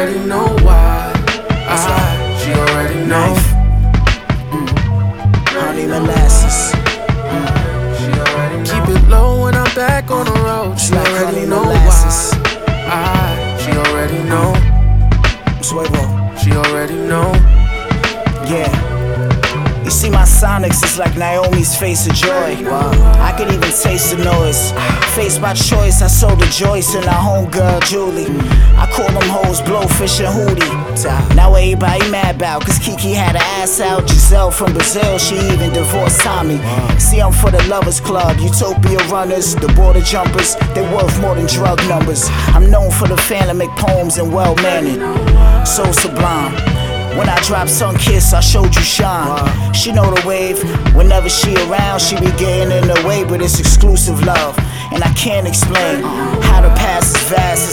already know why. She already know. Honey molasses. She already know. Keep it low when I'm back on the road. She Like already honey know molasses. why. She already know. Suevo. She already know. Yeah. You see my sonics is like Naomi's face of joy. I could even taste the noise. Faced by choice, I sold to Joyce and our homegirl Julie. I call them hoes Blowfish and Hootie. Now everybody mad about cause Kiki had her ass out. Giselle from Brazil, she even divorced Tommy. See, I'm for the lovers club, Utopia runners, the border jumpers, they worth more than drug numbers. I'm known for the phantomic poems and well-mannered, so sublime. When I drop Sun Kiss, I showed you shine. She know the wave. Whenever she around, she be getting in the way, but it's exclusive love. And I can't explain how the past is vast